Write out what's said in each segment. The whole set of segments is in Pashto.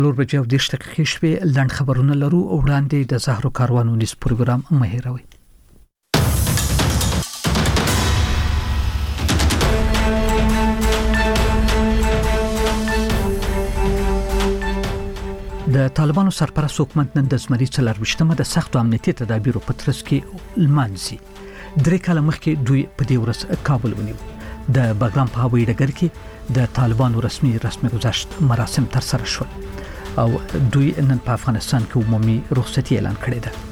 لور بجو د شتکه شوي لند خبرونه لرو او وړاندې د زهرو کاروانو نیس پروګرام مهیروي. د طالبانو سرپرست حکومت نن د زمري 24مه د سختو امنیتي تدابیرو په ترڅ کې لمانځي. 3 کاله مخکې دوی په دې ورځ کابل ونیو. د بګرام په هوایي ډګر کې د طالبانو رسمي گذشت مراسم تر سره شول او دوی نن په افغانستان کې عمومي رخصتي اعلان کړې ده.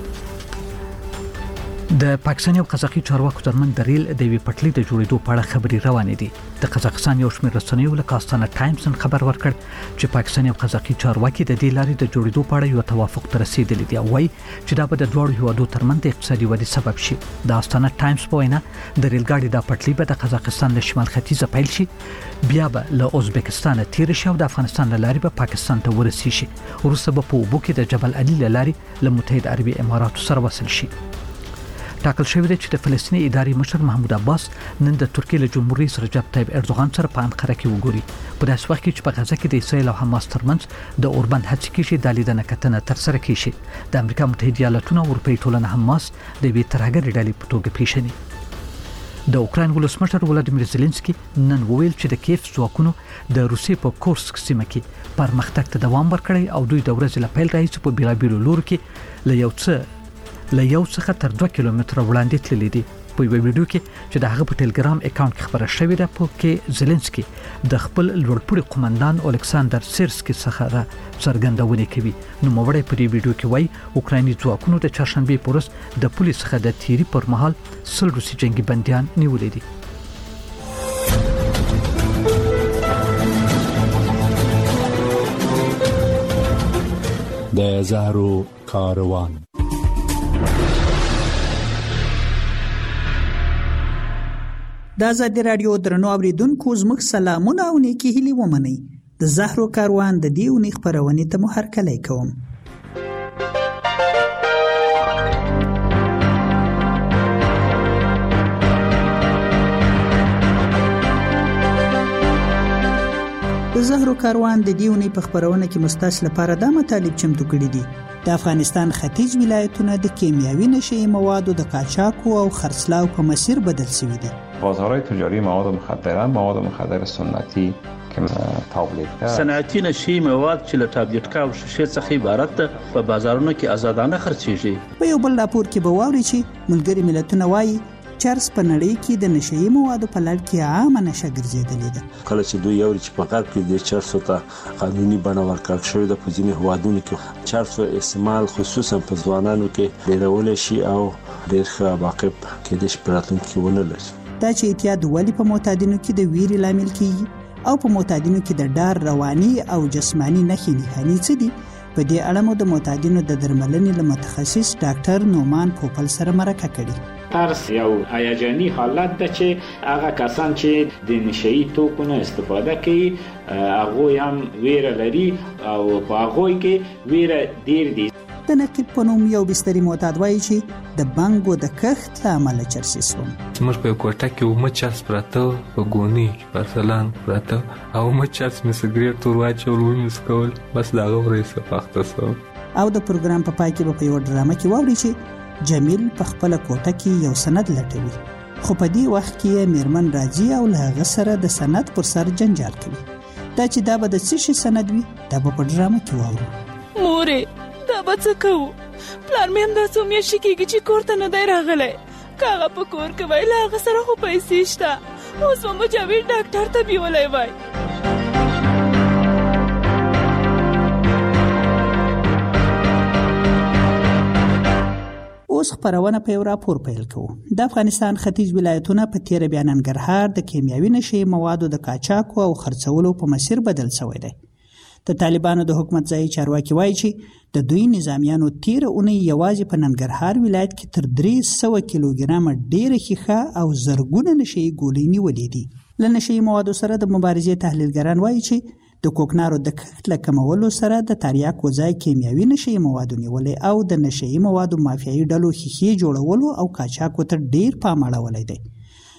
د پاکستان او قزاقي چارواکو ترمن د ریل د وی پټلۍ د جوړېدو په اړه خبري روانې دي. د قزاقستان یو شمېر رسنیو لکه آستانه ټایمز خبر ورکړ چې پاکستان او قزاقي چارواکي د دې لارې د جوړېدو په اړه یو توافق ته رسیدلی دي او وايي چې دا به د دوه هیوادو ترمن د اقتصادي ودې سبب شي. د آستانه ټایمز په وینا د ریل ګاډي د پټلۍ به د قزاقستان له شمال ختیځه پیل شي، بیا به له ازبکستان تیر شي او د افغانستان له لارې به پاکستان ته ورسیږي. وروسته به په اوبو کې د جبل علي له لارې له متحده عربي اماراتو سره وصل شي. ټاکل شوی دی چې د فلسطیني ادارې مشر محمود عباس نن د ترکیې له جمهور رئیس رجب طیب اردوغان سره په انقره کې وګوري. په داسې وخت کې چې په غزه کې د اسرائیل او حماس ترمنځ د اوربند هڅې کېږي د لیدنه کتنه تر سره کېږي. د امریکا متحده ایالاتونو او اروپایي ټولنه حماس د یوې ترهګرې ډلې په توګه پیژني. د اوکراین ولسمشر ولادیمیر زيلنسکي نن وویل چې د کیف ځواکونو د روسیې په کورسک سیمه کې پرمختګ ته دوام ورکړی او دوی د ورځې له پیل راهیسې په بیلابیلو لورو کې له یو څخه تر 2 کیلومتره وړاندې تللی دي. په یو ویډیو کې چې د هغه په ټلګرام اکاونټ کې خبره شوې ده په کې زيلنسکي د خپل لوړپوړي قومندان الکساندر سیرسکي څخه څرګندونه کوي. نو موړی په دې ویډیو کې وایي اوکرایني ځواکونو د چهارشنبه په ورځ د پولیس څخه د تیری پر مهال 100 روسي جنگي بنديان نیولې دي. د زهرو کاروان د آزادي رادیو درنو اوریدونکو زموږ سلامونه او نیکی هیلې ومنئ. د زهرو کاروان د دې اونۍ خپرونې ته مو هرکلی کوم. د زهرو کاروان د دې اونۍ په خپرونه کې مستاس لپاره دا مطالب چمتو کړي دي. د افغانستان ختیځ ولایتونه د کیمیاوي نشئی موادو د قاچاقو او خرڅلاو په مسیر بدل شوي دي. بازارهای تجاری مواد مخدر سنتی که تابلیت کرد صنعتی نشئی مواد چې له تابلیت کا او شیشه څخه عبارت ده په بازارونو کې آزادانه خرڅېږي. په یو بل راپور کې به واوري چې ملګري ملتونه وایي چرس په نړۍ کې د نشئی موادو په لړ کې عامه نشه ګرځېدلې ده. کله چې دوی یو چې په غرب کې د چرسو ته قانوني بڼه ورکړل شوې ده، په ځینې هوادونو کې چرسو استعمال خصوصا په ځوانانو کې ډېرول شي او ډېر ښه عواقب کېدای شي په راتلونکي کې ونه لري. دا چې اعتیاد ولې په معتادینو کې د ویرې لامل کیږي او په معتادینو کې د ډار رواني او جسمانی نښې نښانې څه دي، په دې اړه مو د معتادینو د درملنې له متخصص ډاکټر نومان پوپل سره مرکه کړې. ترس یو هیجاني حالت ده چې هغه کسان چې د نشئی توکونو استفاده کوي هغه هم ویره لري او په هغه کې ویره ډیر دي. د نقیب په نوم یو بستري معتاد وایي چې د بنګو د کښت له امله چرسي شوم. موږ په کوټه کې اومه چرس پراته په ګونی کې پرسلان پراته او اومه چرس مې سګریټ تور واچول ومې سکول بس دا غوړې سپاخته سو. او د پروګرام په پای کې په یو ډرامه کې واوري چې جمیل په خپل کوټه کې یو سند لټوي، خو په دې وخت کې میرمن راځي او له هغه سره د سند پر سر جنجال کوي. دا چې دا به د څه شي سند وي دا به په ډرامه کې واورو. مورې دا به څه کوو؟ پلار مې همدا څو میاشتې کېږي چې کور ته نه دی راغلی. که هغه په کور کې وای له هغه سره خو پیسې شته، اوس به مجاور ډاکټر ته بیولی وای. اوس خبرونه په یو راپور پیل کوو. د افغانستان ختیځ ولایتونه په تیر بیا ننګرهار د کیمیاوي نشئی موادو د قاچاقو او خرڅولو په مسیر بدل شوی دی. د طالبانو د حکومت ځایي چارواکي وایي چې د دوی نظامیانو تیر اونۍ یوازې په ننګرهار ولایت کې تر 300 کیلوګرامه ډېره ښیښه او زرګونه نشئی ګولۍ نیولې دي. له نشئی موادو سره د مبارزې تحلیلګران وایي چې د کوکنارو د کښت له کمولو سره د تریاکو ځای کیمیاوي نشئی موادو نیولې او د نشئی موادو مافیایي ډلو ښیښې جوړولو او قاچاقو ته ډېر پام اړولی دی.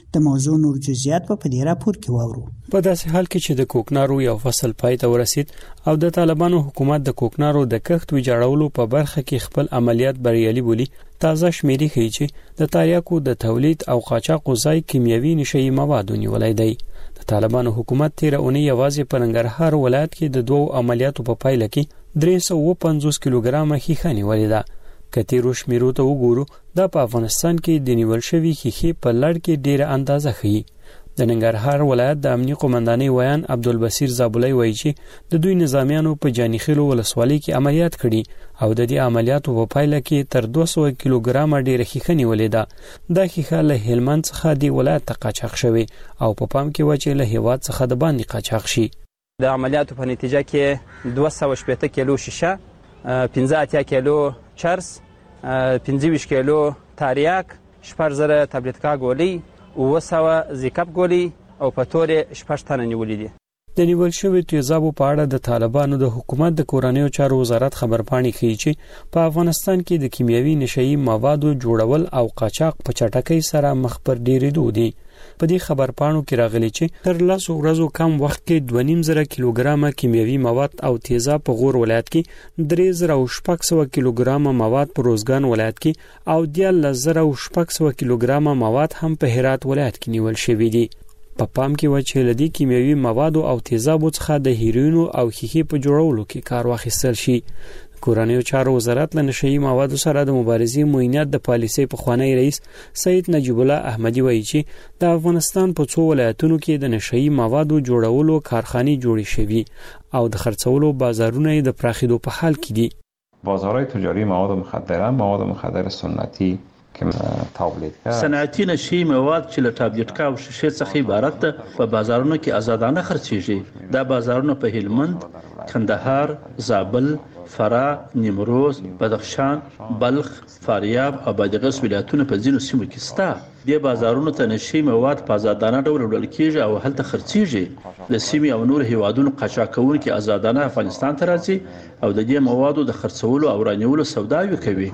د موضوع نور جزئیات په دې راپور کې واورو. په داسې حال کې چې د کوکنارو یو فصل پای ته ورسید او د طالبانو حکومت د کوکنارو د کښت ویجاړولو په برخه کې خپل عملیات بریالي بولي، تازه شمیرې ښیي چې د تریاکو د تولید او قاچاقو ځای کیمیاوي نشهیي مواد نیولای دی. د طالبانو حکومت تیر اونۍ یوازې په ننګرهار ولایت کې د 2 عملیاتو په پایله کې 350 کیلوګرامه ښیښه نیولې ده. که تیرو شمیرو ته وګورو، دا په افغانستان کې د نیول شوي ښیښې په لړ کې ډیره اندازه ښیي. د ننګرهار ولایت د امنیه قومندانۍ ویان عبدالبصیر زابلی وایي چې د دوی نظامیانو په جانیخیلو ولسوالۍ کې عملیات کړي او د دې عملیاتو په پایله کې تر 200 کیلوګرامه ډیره ښیښه نیولې ده. دا ښیښه له هلمند څخه د ولایت ته قاچاق شوې او په پام کې و چې له هیواد څخه د باندې قاچاق شي. د عملیاتو په نتیجه کې 280 کیلو شیشه، 15 کیلو چرس، 25 کیلو تریاک، 4000 تابلتکا ګولۍ، 900 زیکاپ ګولۍ او په تورې 6 تنه نیولې دي. د نیول شوي تیزابو په اړه د طالبانو د حکومت د کورنیو چارو وزارت خبرپاڼې ښیي چې په افغانستان کې د کیمیاوي نشهیي موادو جوړول او قاچاق په چټکۍ سره مخ پر ډیرېدو دي. په دې خبرپاڼو کې راغلي چې تر 10 ورځو کم وخت کې 2.5 کیلوګرامه کیمیاوي مواد او تیزاب په غور ولایت کې، 3600 کیلوګرامه مواد په روزګان ولایت کې او 13600 کیلوګرامه مواد هم په هرات ولایت کې نیول شوي دي. په پام کې و چې لدی کیمیاوي موادو او تیزابو څخه د هیروینو او ښیښې په جوړولو کې کار واخیستل شي. کورنیو چارو وزارت له نشهیي موادو سره د مبارزې معینات د پالیسۍ پخوانی رئیس سید نجیب الله احمدي وایي چې د افغانستان په 2 ولایتونو کې د نشهیي موادو جوړولو کارخانې جوړې شوي او د خرڅولو بازارونه د پراخېدو په حال کې دي. بازارهای تجاری مواد مخدر سنتی صنعتي نشهیي مواد چې له تابلتکا او شیشې څخه عبارت ده په بازارونو کې آزادانه خرڅېږي. دا بازارونه په هلمند، کندهار، زابل، فراه، نیمروز، بدخشان، بلخ، فاریاب او بادغیس ولایتونو په ځینو سیمو کې شته. دې بازارونو ته نشهیي مواد په آزادانه ډول وړل کېږي او هلته خرڅېږي. د سیمې او نور هیوادونو قاچاقونکي آزادانه افغانستان ته راځي او د دې موادو د خرڅولو او رانیولو سوداوي کوي.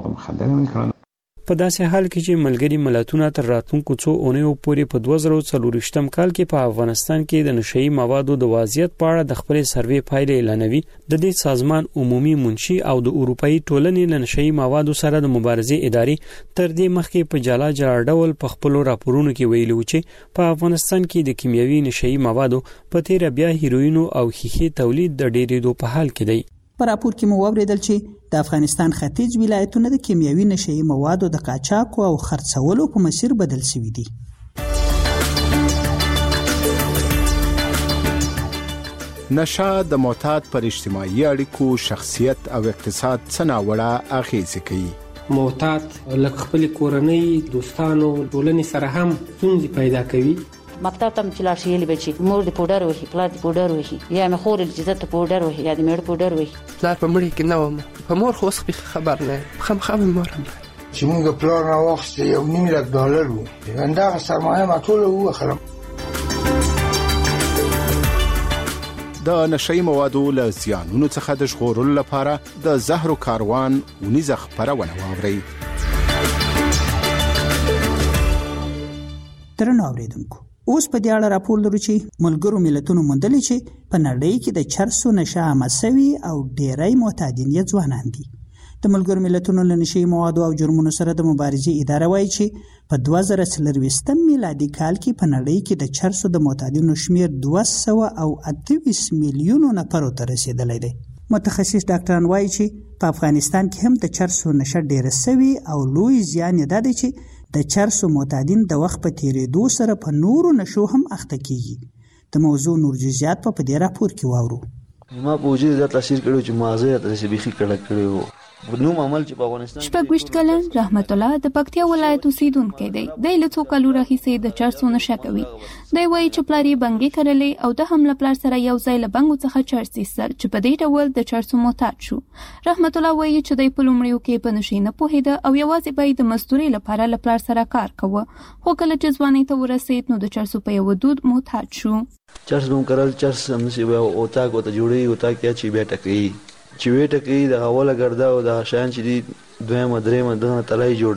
په داسې حال کې چې ملګري ملتونه تر راتلونکو 2 اونیو پورې په 2024 کال کې په افغانستان کې د نشهیي موادو د وضعیت په اړه د خپل سروې پایلې اعلانوي، د دې سازمان عمومي منشي او د اروپאי ټولنې له نشهیي موادو سره د مبارزې ادارې تر دې مخکې په جلا ډول په خپل راپورونو کې ویلي و چې په افغانستان کې د کیمیاوي نشهیي موادو په تیر بیا هیروینو او ښیښې تولید د ډیرېدو په حال کې دی. په راپور کې مو واوریدل چې د افغانستان ختیځ ولایتونه د کیمیاوي نشهیي موادو د قاچاقو او خرڅولو په مسیر بدل شوي دي. نشه د معتاد پر اجتماعي اړیکو، شخصیت او اقتصاد څه ناوړه اغیزې کوي. معتاد لکه خپل کورنۍ، دوستانو، ټولنې سره هم ستونزې پیدا کوي. مکتب ته چې لاړ شي یلی بچي مور د پودر وهي، پلار د پودر وهي، یا مې خور د عزت پودر وهي، یا د میړه پودر وهي. پلار په مړي کې نه وم، په مور خو څه خبر نه خامخا مور هم چې موږ پلار نه واخست $1,000,000 وو، همدغه سرمایه ما ټوله وخرم. د نشهیي موادو له زیانونو څخه د ژغورلو لپاره د زهرو کاروان ونیزه خپرونه واورئ. درنو اوریدونکو، اوس په دې اړه راپور لرو چې ملګرو ملتونو موندلې چې په نړۍ کې د چرسو نشه عامه شوي او ډیری معتادین یې ځوانان دي. د ملګرو ملتونو له نشهیي موادو او جرمونو سره د مبارزې اداره وایي چې په 2024 میلادي کال کې په نړۍ کې د چرسو د معتادینو شمیر 228 میلیونو نفرو ته رسیدلی دی. متخصص ډاکټران وایي چې په افغانستان کې هم د چرسو نشه ډیره شوي او لوی زیان یې دا دی چې د چرسو معتادین د وخت په تیریدو سره په نورو نشو هم اخته کیږي. د موضوع نور جزئیات په دې راپور کې واورو. ما په وجود د تاثیر کړو چې مازه د بيخي کړو نو عمل چې په افغانستان شپږ کلن رحمت الله د پکتیا ولایت اوسیدونکی دی. د لڅو کالو راهیسې د چرسو نشه کوي. دی وایي چې پلاری بنګي کړلې او د هم پلار سره یو ځای له بنګو څخه چرس ایستل چې په دې ډول د چرسو معتاد شو. رحمت الله وایي چې د پلومړیو کې په نشي نه پوهیده او یوازې به د مزدوري لپاره له پلار سره کار کوي. خو کله چې ځواني ته ورسید نو د چرسو په یو دود معتاد شو. چرس بم کړل، چرس هم نشي او تا کو ته جوړي او تا کې چې به ټکې چې وې ټکې د اوله ګرځا او د شان چې دی دویمه درېمه دغه تلای جوړي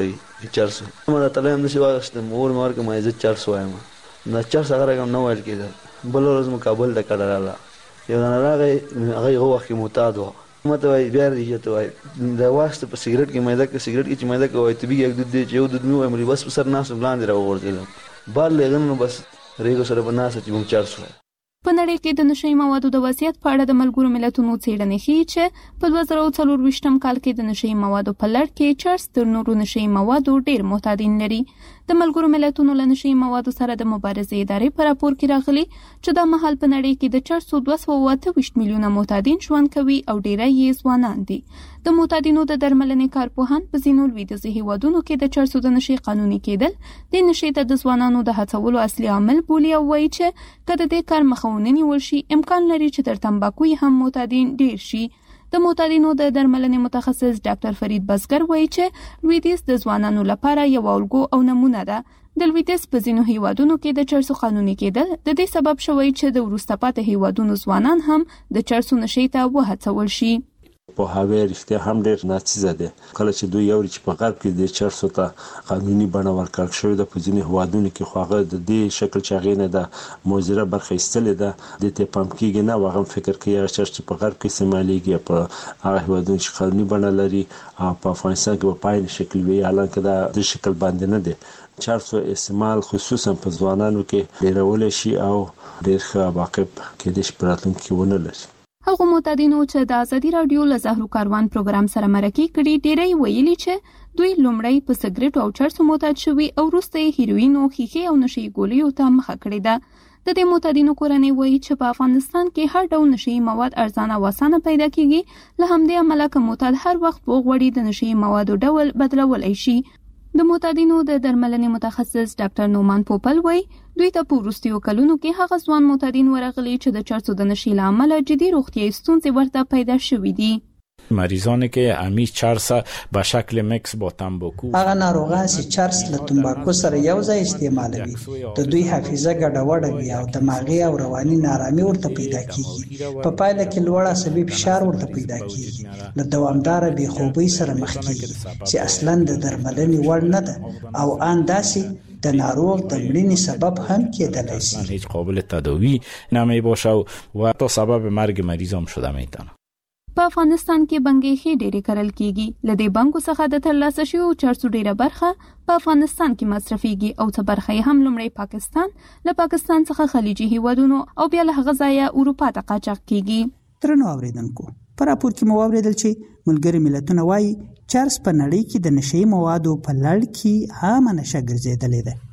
400 ما دا تلم نشي واغشتم اور مارک ما عزت 400 وایم نه 400 هغه کوم نو ویل کېده بل ورځ مقابل د کډراله یو نه راغی هغه وخت معتاد و مته وای بیا ریته وای دا واسطه په سیګریټ کې مېدا کې سیګریټ کې چې مېدا کوي ته به یک د دې یو د نو امري بس سر ناس بلاندې راوړل بار لګنو بس ریګو سره بناسه چې 400 په نړۍ کې د نشئی موادو د وضعیت په اړه د ملګرو ملتونو څېړنې ښیي چې په 2024 کال کې د نشئی موادو په لړ کې چرس تر نورو نشئی موادو ډېر معتادین لري. د ملګرو ملتونو له نشئی موادو سره د مبارزې ادارې په راپور کې راغلي چې دا مهال په نړۍ کې د چرسو 228 میلیونه معتادین ژوند کوي او ډېری یې ځوانان دي. د معتادینو د درملنې کارپوهان په ځینو لویدیځو هیوادونو کې د چرسو د نشئی قانوني کېدل د نشئی ته د ځوانانو د هڅولو اصلي عامل بولي او وایي چې که د دې کار مخه ونیول شي امکان لري چې تر تمباکو هم معتادین ډېر شي. د معتادینو د درملنې متخصص ډاکټر فرید بزګر وایي چې لویدیځ د ځوانانو لپاره یو الګو او نمونه ده. د لویدیځ په ځینو هیوادونو کې د چرسو قانوني کېدل د دې سبب شوی چې د وروسته پاتې هیوادونو ځوانان هم د چرسو نشئی ته وهڅول شي. په هغه رښتیا هم ډېر ناڅیزه ده کله چې دوی یوري چې په غرب کې د چرسو ته قانوني بڼه ورکړل شوې ده په ځینې هوادونو کې خو هغه د دې شکل چې هغه نه ده موزره برخه ایستلې ده د ته پام کېږي نه واغم فکر کوي چې په غرب کې استعمالېږي په هغه هوادونو چې قانوني بڼه لري او په افغانستان کې په پاین شکل وي حالانکه دا د شکل باندې نه ده. چرسو استعمال خصوصا په ځوانانو کې ډېرول شي او ډېر ښه عواقب کې د شپراتونکو ونه لري. هغه معتادینو چې د ازادي رادیو له زهرو کاروان پروګرام سره مرکه کړي ډېری ویلي چې دوی لومړی په سګریټ او چرسو معتاد شوي او وروسته هیروین او ښیښې او نشئی ګولیو ته مخه کړې ده. د دې معتادینو کورنۍ وایي چې په افغانستان کې هر ډول نشئی مواد ارزانه او اسانه پیدا کیږي. له همدې امله که معتاد هر وخت وغواړي د نشئی موادو ډول بدلولی شي. د معتادینو د درملنې متخصص ډاکټر نومان پوپل وایي دوی ته په وروستیو کلونو کې هغه ځوان معتادین ورغلي چې د چرسو د نشئی له امله جدي روغتیايي ستونزې ورته پیدا شوې دي. مریضانی که همی چرس به شکل مکس با تنباکو هغه ناروغان چې چرس له تنباکو سره یو ځای استعمالوي د دوی حافظه ګډوډه وي او دماغي او رواني نارامي ورته پیدا کیږي. په پایله کې لوړ عصبي فشار ورته پیدا کیږي. له دوامدار بې خوبۍ سره مخ کیږي چې اصلا د درملنې وړ نه ده او ان داسې د ناروغ د مړینې سبب هم کېدلی شي. هیڅ قابل تداوی نمی باشه و تا سبب مرگ مریض هم شده میتونه. په افغانستان کې بنګې ډېرې کرل کیږي. له دې بنګو څخه د ترلاسه شویو چرسو ډېره برخه په افغانستان کې مصرفيږي او څه برخه یې هم لومړی پاکستان له پاکستان څخه خلیجي هیوادونو او بیا له هغه ځایه اروپا ته قاچاق کیږي. ترنو اوریدونکو په راپور کې مو اوریدل چې ملګری ملتونه وایي چرس په نړۍ کې د نشئی موادو په لړ کې عامه نشه ګرځېدلې ده.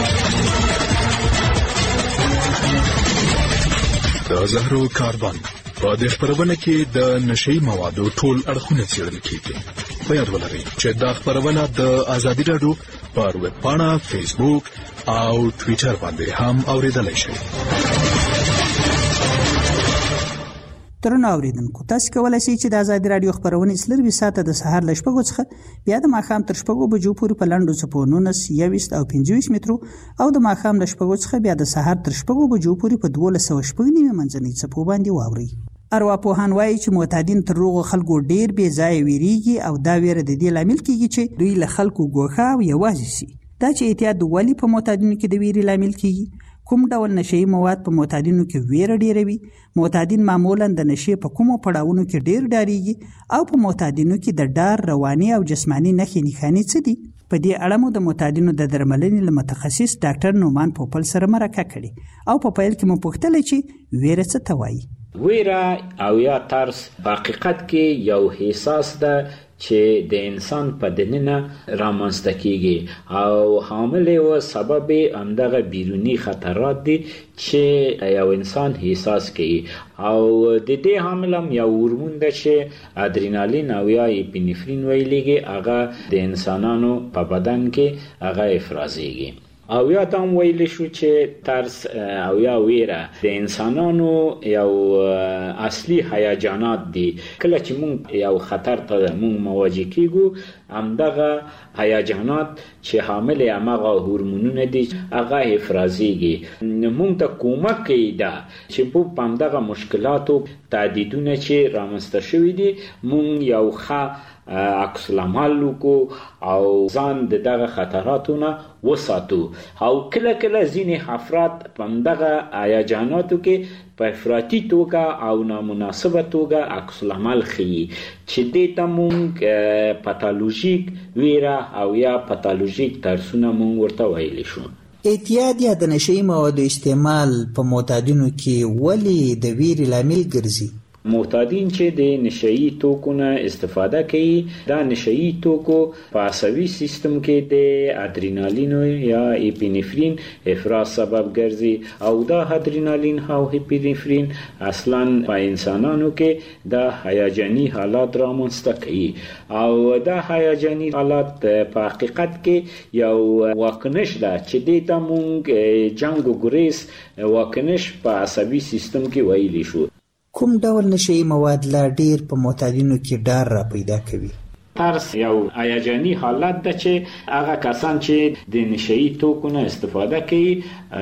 د زهرو کاروان په دې خبرونه کې د نشئی موادو ټول اړخونه څېړل کیږي. په یاد ولرئ چې دا خبرونه د ازادي رادیو پر ویب پاڼه، فیسبوک او ټوئیټر باندې هم اوریدلای شئ. ترنو اوریدونکو تاسو کولای شئ چې د ازادي رادیو خبرونه سلروي ساته د سهار ل 8 څخه بیا د ماښام تر 8 بجو پورې په لنډو څپو 19 او 25 مترو او د ماښام ل 8 څخه بیا د سهار تر 8 بجو پورې په 1290 منځنۍ څپو باندې واوري. ارواپوهان وایي چې معتادین تر روغو خلکو ډیر بې ځای ویریږي او دا ویره د دې لامل کیږي چې دوی له خلکو ګوښه او یوازې سي. دا چې اعتیاد ولی په معتادینو کې د ویرې لامل کیږي. کوم ډول نشئی مواد په معتادینو کې ویره ډیروي. معتادین معمولا د نشئی په کومو پړاوونو کې ډیر ډاریږي او په معتادینو کې د ډار رواني او جسمانی نښې نښانې څه دي. په دې اړه مو د معتادینو د درملنې له متخصص ډاکټر نومان پوپل سره مرکه کړې او په پیل کې مو پوښتل چې ویره څه ته وایي. ویره او یا ترس په حقیقت کې یو احساس ده چې د انسان په دننه رامنځته کیږي او حامل او سبب همدغه بیرونی خطرات دي چې یو انسان احساس کوي او د دې حامل هم یو هورمون ده چې ادرینالین او یا اپینفرین ویلېږي. هغه د انسانانو په بدن کې هغه افرازېږي. او یا دام ویل شو چې ترس او یا ویره د انسانانو یو اصلي هیجانات دي. کله چې مونږ یو خطر ته مونږ مواجه کیږو همدغه هیجانات چې حامل هغه هورمونونه دي هغه افرازېږي. مونږ ته کومک کوي دا چې په همدغه مشکلاتو تعدیدونه چې رامنځته شوي دي مونږ یو ښه عکس العمل وکړو او ځان دغه خطراتو نه وساتو. او کله کله ځینې افراد په دغه هیجاناتو کې په افراطي توګه او نامناسبه توګه عکس العمل ښیي چې دې ته مونږ پاتالوژیک ویره او یا پاتالوژیک ترسونه مونږ ورته ویلی شو. اعتیاد یا د نشهیي موادو استعمال په معتادینو کې ولې د ویرې لامل ګرځي؟ معتادین چې د نشهیي توکو نه استفاده کوي، دا نشهیي توکو په عصبي سیستم کې د ادرینالین یا اپینفرین افراز سبب ګرځي او دا ادرینالین او اپینفرین اصلا په انسانانو کې د هیجاني حالات رامنځته کوي او دا هیجاني حالات په حقیقت کې یو واکنش ده چې دې ته مونږ جنگ و ګریز واکنش په عصبي سیستم کې ویلی شو. کوم ډول نشهیي مواد لا ډیر په معتادینو کې ډار را پیدا کوي؟ ترس یو هیجاني حالت ده چې هغه کسان چې د نشهیي توکو نه استفاده کوي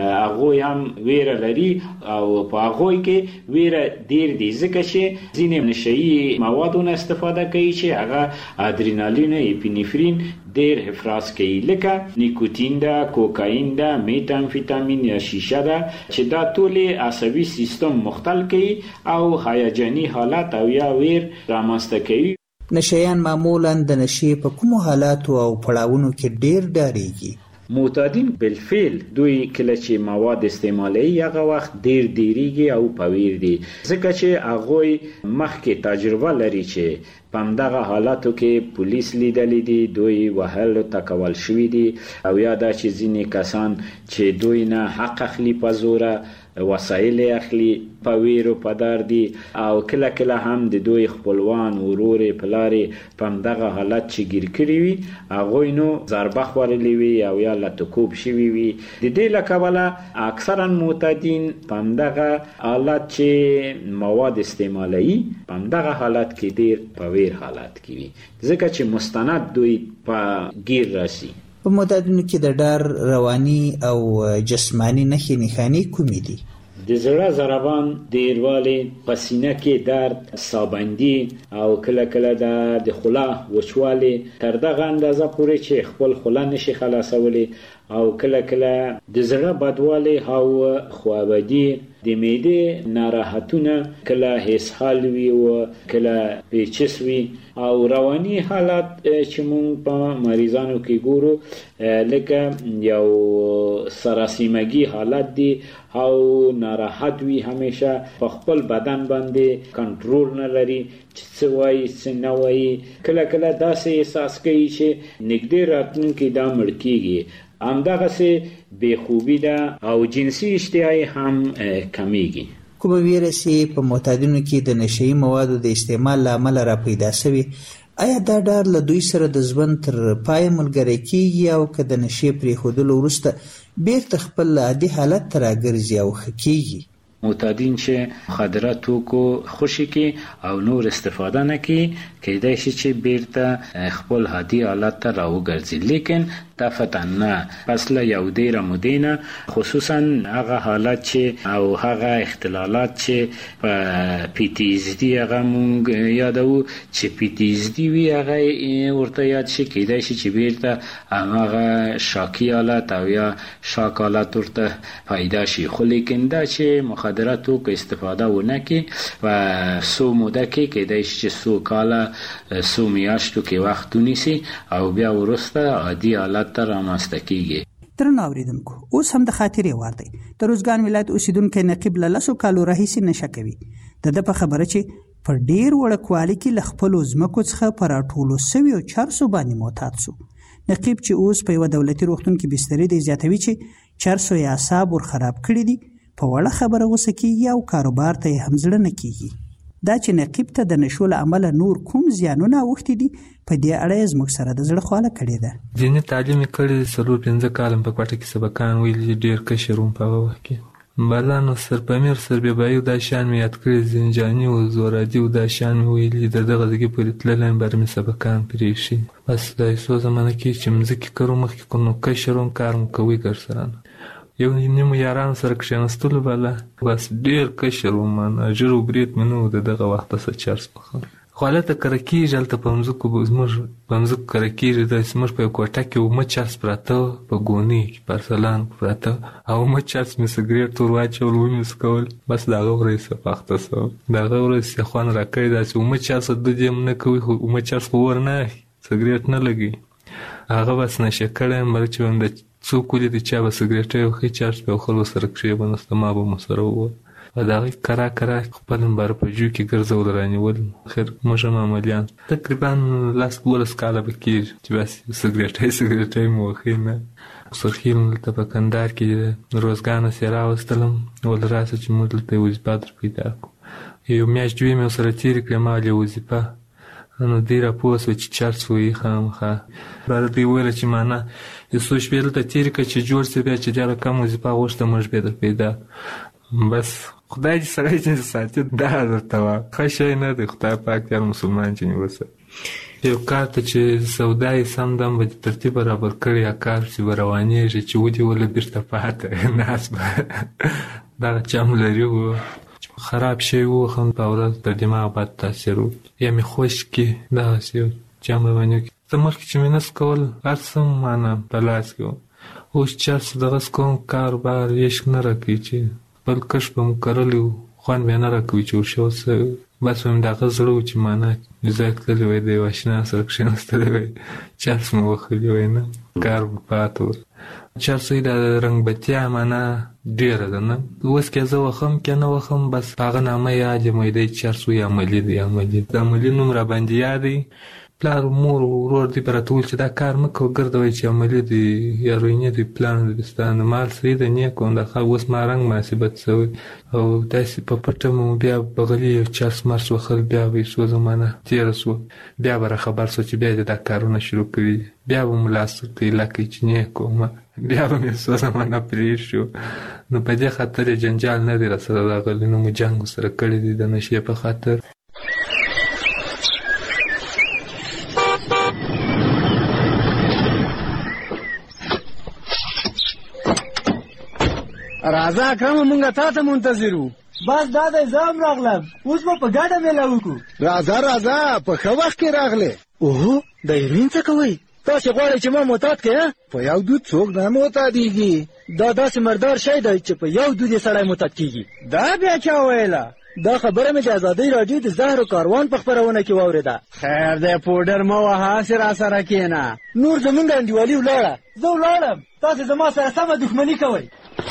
هغه هم ویره لري او په هغه کې ویره ډیر دي ځکه چې ځینې نشهیي موادو نه استفاده کوي چې هغه ادرینالین اپینفرین ډیر افراز کوي، لکه نیکوتین ده، کوکاین ده، میتامفیتامین یا شیشه ده چې دا ټول عصبي سیستم مختل کوي او هیجاني حالت او یا ویر رامنځته کوي. نشهیان معمولا د نشې په کومو حالاتو او پړاوونو کې ډیر ډاریږي؟ معتادین بالفعل دوی کله چې مواد استعمالوي هغه وخت ډیر ډیریږي او پویر دي ځکه چې هغه مخکې تجربه لري چې په دغه حالاتو کې پولیس لیدلې دي، دوی وهل تکول شوی دي او یا دا چې ځینې کسان چې دوی نه حق اخلي په زوره وسایل اخلي په ویرو په دار دي او کله کله هم د دوی خپلوان ورورې پلارې په دغه حالت چې ګیر کړي وي هغوی نو ضربه خوړلې وي او یا لتکوب شوي وي. د دې له کبله اکثرا معتادین په دغه حالت چې مواد استعمالوي په دغه حالت کې ډیر په ویر حالت کې وي ځکه چې مستند دوی په گیر راسي. په معتادینو کې د ډار رواني او جسمانی نښې نښانې کومې دي؟ د زړه ضربان، ډیروالی، په سینه کې درد، سابندي او کله کله د خوله وچوالی تر دغه اندازه پورې چې خپل خوله نشي خلاصولی او کله کله د زړه بدوالی او خوابدي، د معدې ناراحتونه، کله اسهال وي او کله پیچس وي او رواني حالت چې مونږ په مریضانو کې ګورو لکه یو سراسیمگی حالت دی او ناراحت وي، همیشه په خپل بدن باندې کنټرول نه لري چې څه وایي څه نه وایي، کله کله داسې احساس کوي چې نږدې راتلونکي دا مړ کیږي. همدغسې بېخوبي ده او جنسي اشتهایی هم کمیږي. کومه ویره چې په معتادینو کې د نشهیي موادو د استعمال له امله را پیدا شوي، آیا دا ډار له دوی سره د ژوند تر پایه ملګری کیږي او که د نشې پرېښودلو وروسته بیرته خپل عادي حالت ته راګرځي او ښه کیږي؟ معتادین چې مخدره توکو خوشي کې او نور استفاده نه کوي کېدای شي چې بیرته خپل عادي حالت ته راوګرځي، لیکن دفعتا نه پس له یو ډیره مودې نه خصوصا هغه حالت چې او هغه اختلالات چې په پی ټي ایس ډي هغه مونږ یادو چې پی ټي ایس ډي وي هغه ورته یاد شي کېدای شي چې بیرته هغه شاکي حالت او یا شاک حالت ورته پیدا شي. خو لیکن دا چې مخدره توکو استفاده ونه کړي و سو موده کې کېدای شي چې سو کاله سو میاشتو کې وخت ونیسي او بیا وروسته عادي حالت ته رامنځته کیږي. درنو اوریدونکو، اوس هم د خاطرې وار دی. د روزګان ولایت اوسیدونکی نقیب له 10 کالو راهیسې نشه کوي. د په خبره چې په ډیر وړوکوالي کې له خپلو ځمکو څخه په راټولو سویو چرسو باندې معتاد سو. نقیب چې اوس په یوه دولتي روغتون کې بسترې دی زیاتوي چې چرسو یې اعصاب ور خراب کړي دي، په وړه خبره غوسه کیږي او کاروبار ته یې هم زړه نه کیږي. دا چې نقیب ته د نشو له امله نور کوم زیانونه اوښتي دي په دې اړه یې زموږ سره د زړه خواله کړې ده. دیني تعلیم یې کړی 4-5 کاله په کوټه کې سبقان ویلي، ډېر کشر وم په هغه وخت کې. بلانو سرپمیر سربیبایي دا شیان مې یاد کړي، زنجاني او زورادي او دا شیان مې ویلي، د دغه ځای پورې تللی بر مې سبقان پرې شي. بس دا څو زمانه کې چې مځکې کرو مخکې کوم نو کشر وم کار مو کوي ګرسره یو نیمو یارانو سره کښېنستلو بله بس ډېر کشر وم، اجر و برید مې نه و د دغه وخته څه چرس بخور. خالته کرکیږي هلته په مځکو زموږ په مځکو کرکیږي داسې زموږ په یو کوټه کې اومه چرس پراته په ګونۍ کې پارسلان پراته او اومه چرس مې سګرېټ ور واچول ومې څکول بس د هغه ورځې څه پاخته شوم د هغه ورځې څه خوند راکړی داسې اومه چرس دود یې هم نه کوي خو اومه چرس خو ور نه اخلي سګرېټ نه لګوي هغه بس نشه کړی یم بل چې وایم د څوک ولیدي چا به سګرېټ وخي چرس به یو خلکو سره کښېبنسته ما به مو سره ووهل و د هغې کرا خپل مباره په جو کې ګرځول رانیول خیر موږ هم عملیان تقریبا 10-12 کاله به کېږي چې بس سګرېټی مو وخي نه سرخیل دلته په کندهار کې روزګان سې راوستلم ول راسه چې موږ دلته یې وظیفه در پیدا کړو یو میاشت دوې مې ورسره تېرې کړې ما ولې وظیفه نو دی را پوه سوه چې چرس وایي خامخا بیا دوی ویله چې معنا یو څو شپې دلته تېرې کړه چې جوړ سې بیا چې ډېره کم وظیفه غوښته موږ بیا در پیدا بس خدای دې سړی چې ساتي دا درته وه ښه شی نه دی خدای پاک یار مسلمان چې نیوسه یو کار ته چې سودا یې سم دم به دې ترتیب برابر کړی یا کار چې به روانېږي چې ودې وله بېرته پاته ناست به دغه چم لري و خراب شی وخم په ورځ د دماغ بد تاثیر و یا مې خوش کړي دغسې یو چم به باندې وکړي څه مخکې چې مې نس کول هر څه معنا په لاس کې و اوس چرس دغسې کوم کاروبار عشق نه راکوي چې خپل کښت به مو کرلی و خوند بیا نه راکوي چې ورشه څه بس وایم د هغه زړه و چې معنا ځای تللی وی د یو اشنا سره کښېنستلی وی چرس مو وهلي وی نه کار به پاته و چرس وایي د رنګبتیا معنا ډېره ده نه اوس که زه وخم که نه وخم بس په هغه نامه یاد یم وایي دی چرس وایي عملي دی د عملي نوم راباندې یاد دی پلار مور ورور دی به راته ویل چې دا کار مه کوه ګرده وایي چې عملي دی یا روینې دی پلان دی ستا د مال صحیح ده نیک و اوس ما رنګ مناسبت شوی او داسې په پټه مو بیا بغلي یو چرس مرس وخل بیا به یې څو زمانه تېره شوه بیا به راخبر شو چې بیا دې دا کارونه شروع کړي بیا به مو لاس ورته ایله کوي چې نیک ومه بیا به مې څو زمانه پرېښي نو په دې خاطر یې جنجال نه دی راسره راغلی نو مو جنګ ورسره کړی دی د نشې په خاطر راځه اکرمه مونږ تا ته منتظر وو بس دا دی زه هم راغلم اوس به په ګډه میله وکړو راځه په ښه وخت کې راغلې اوهو د هیروین څه کوئ تاسې غواړئ چې ما معتاد کړې په یو دود څوک نه معتادېږي دا داسې مردار شی دی چې په یو دود یې سړی معتاد کېږي دا بیا چا ویله دا خبره مې د ازادۍ راډیو د زهرو کاروان په خپرونه کې واورېده خیر دی پوډر مه وهه هسې راسره کښېنه نور زمونږ انډیوالي ولاړه زه ولاړم تاسې زما سره سمه دښمني کوئ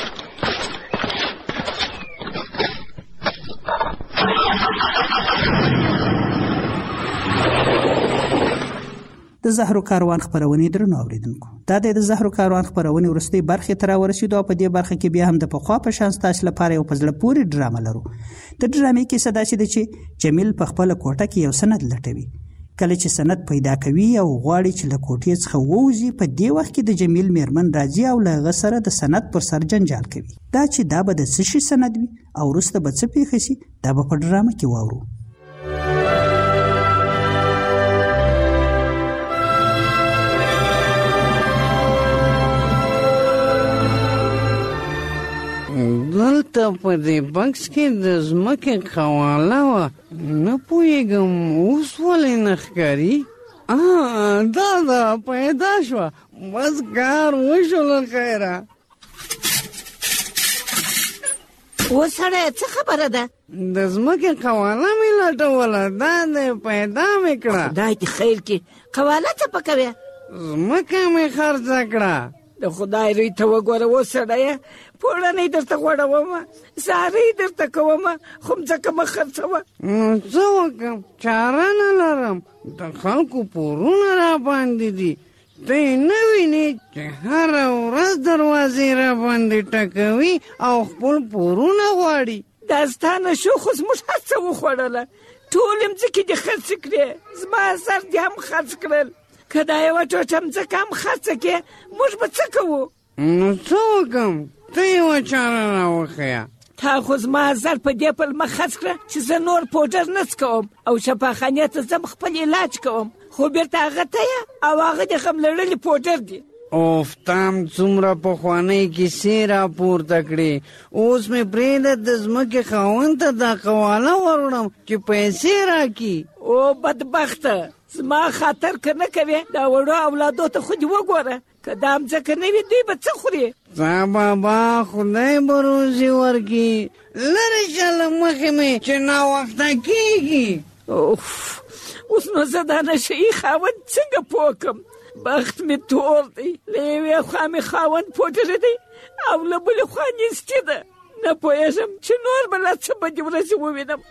د زهرو کاروان خپرونې درنو اوریدونکو دا د زهرو کاروان خپرونې وروستۍ برخې ته راورسېدو او په دې برخه کې بیا هم د پخوا په شان ستاسو لپاره یو په زړه پورې ډرامه لرو د ډرامې کیسه داسې ده چې جمیل په خپله کوټه کې یو سند لټوي کله چې سند پیدا کوي او غواړي چې له کوټې څخه ووځي په دې وخت کې د جمیل میرمن راځي او له هغه سره د سند پر سر جنجال کوي دا چې دا به د څه شي سند وي او وروسته به څه پېښه شي دا به په ډرامه کې واورو دلته په دې بکس کې د ځمکې قواله وه نه پوهېږم اوس ولې نه ښکاري دا پیدا شوه بس کار وشو له خیره اوس سړی څه خبره ده د ځمکې قواله مې لټوله دا دی پیدا مې کړه خدای دې خیر کړي قواله څه پکوې ځمکه مې خرڅه کړه د خدای روی ته وګوره اوس سړیه پوړنۍ درته غوړومه زارۍ درته کومه خو مځکه مه خرڅوه څه وکړم چاره نه لرم د خلکو پورونه راباندې دي ته یې نه وینې چې هره ورځ دروازې راباندې ټکوي او خپل پورونه غواړي دا ستا نه شو خو زموږ هر څه وخوړله ټولې مځکې دې خرڅې کړې زما سر دې هم خرڅ کړل که دا یوه ټوټه مځکه هم خرڅه کړې موږ به څه کوو نو څه وکړم ته یوه چاره راوښیه تا خو زما زر په دې پلمه خرڅ کړه چې زه نور پوډر نه څکوم او شفاخانې ته ځم خپل علاج کوم خو بیرته هغه ته یې او هغه دې غم لړلي پوډر دي اوفتام څومره پخوانۍ کیسې راپورته کړې، اوس مې پرېږده د ځمکې خاوند ته دا قواله وروړم چې پیسې راکړي. او بدبخته، زما خاطر که نه کوې دا وړو اولادو ته خو دې وګوره، که دا مځکه نه وي دوی به څه خوري؟ تا بابا خدای به روزي ورکړي، لرې شه له مخې مې چې ناوخته کېږي. اوس نو زه دا نشهیي خاوند څنګه پوه کړم؟ بخت مې تور دی، له یوې خوا مې خاوند پوډرې دی او له بلې خوا نیستي ده. نه پوهېږم چې نور به لا څه بدې ورځې ووینم.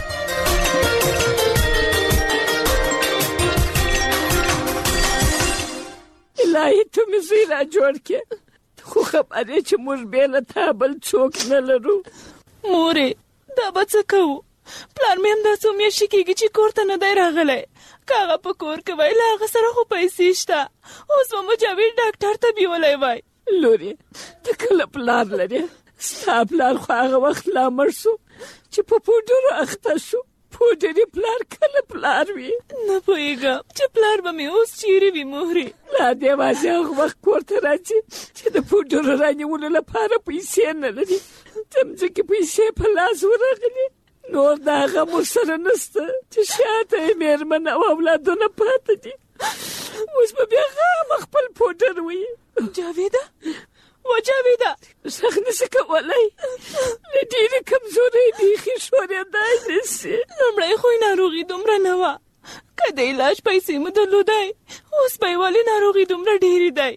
الهي ته مې زوی را جوړ کړې، خو خبرې چې موږ بې له تا بل څوک نه لرو. مورې دا به څه کوو؟ پلار مې همدا څو میاشتې کېږي چې کور ته نه دی راغلی، که هغه په کور کې وای له هغه سره خو پیسې شته، اوس به مجاور ډاکټر ته بیولی وای. لورې ته کله پلار لرې؟ ستا پلار خو هغه وخت لا مړ شو چې په پوډرو اخته شو. پوډري پلار کله پلار وي؟ نه پوهېږم چې پلار به مې اوس چیرې وي مورې. لا دې واځي هغه وخت کور ته راځي چې د پوډرو رانیولو لپاره پیسې نه لري، د مځکې پیسې په لاس ورغلي، نور د هغه مور سره نسته چې شاته یې مېرمن او اولادونه پاته دي. اوس به بیا غامه خپل پوډر وي. جاویده و جاویده غږ نشي کولی، له ډېرې کمزورۍ بیخي ښورېدای نشي. لومړی خو یې ناروغي دومره نه وه، که د علاج پیسې مو درلودی اوس به یې ولې ناروغي دومره ډېرې دی؟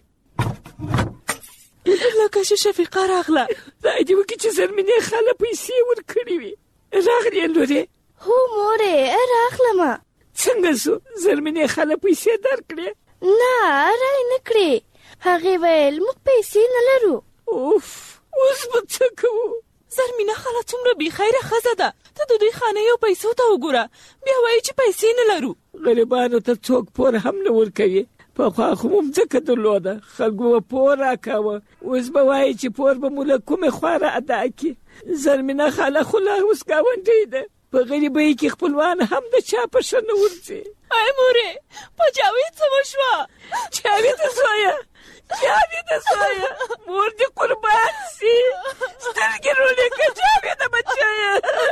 لکه چې شفیقه راغله. خدای دې وکړي چې زرمینې خاله پیسې ورکړې وي. راغلې لورې؟ هو مورې راغلمه. څنګه شو؟ زرمینې خاله پیسې درکړې؟ نه رای نه کړې، هغې ویل موږ پیسې نه لرو. اوف اوس به څه کوو؟ زرمینه خاله څومره بېخیره ښځه ده، ته د دوی خانۍ او پیسو ته وګوره، بیا وایي چې پیسې نه لرو. غریبانو ته څوک پور هم نه ورکوي. پخوا خو مو مځکه درلوده، خلکو به پور راکاوه، اوس به وایي چې پور به مو له کومې خوا را ادا کړي. زرمینه خاله خو لا اوس ګاونډۍ ده، په غریبۍ کې خپلوان هم د چا په ښه نه ورځي. ای مورې په جاوید څه وشوه؟ جاویده زویه، جاویده زویه، مور دې قربان سي، سترګې رولې که جاویده بچیه.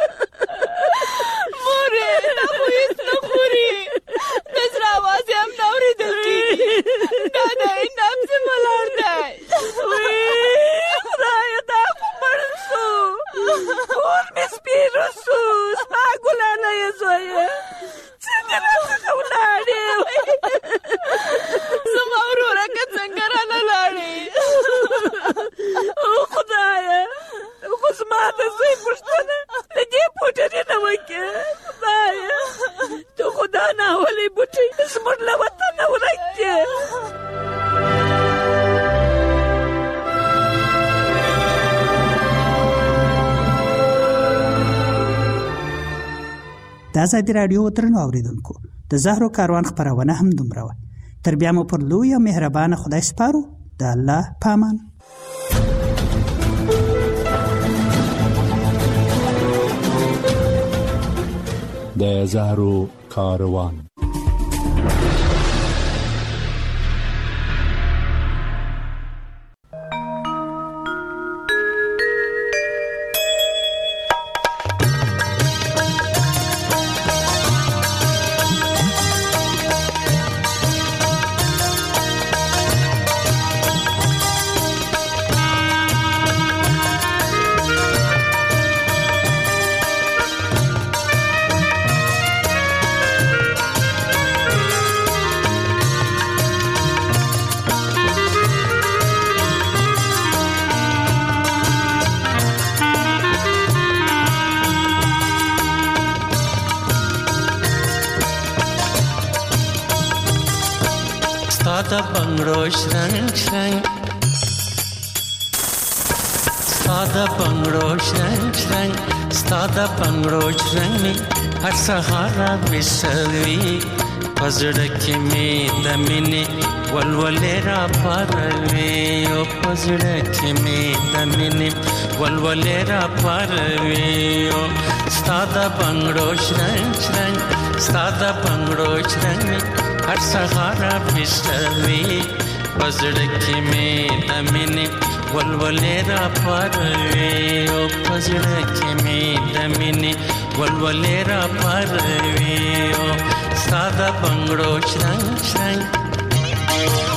مورې دا خو هېڅ نه خوري، د زړه اواز یې هم نه اورېدل کېږي، دا دی نبض یې ولاړ دی. خدایه دا خو مړ شو، کور مې سپېره شو، زما ګلانه یې زویه، څنګه راڅخه ولاړې؟ زما وروره که څنګه رانه لاړې؟ او خدایه خو زما د زوی پوښتنه د دې پوډرې نه وکړه. خدایه ته خو دا ناولې بوټی زموږ له وطنه ورک کړې. د ازادي راډیو درنو اوریدونکو، د زهرو کاروان خپرونه هم دومره وه. تر بیا مو پر لوی او مهربانه خدای سپارو. د الله په امان. د زهرو کاروان. Stada bangro shrang shrang, stada bangro shrang shrang, stada bangro shrang me har sahara misavi, pazda ke me damine walwalera parve, o pazda ke me damine walwalera parve, o stada bangro shrang shrang, stada bangro shrang me har sahara misavi, پزړه کې مې د مینې ولولې را پاروي او پزړه کې مې د مینې ولولې را پاروي او ساده بنگړو شرنګ شرنګ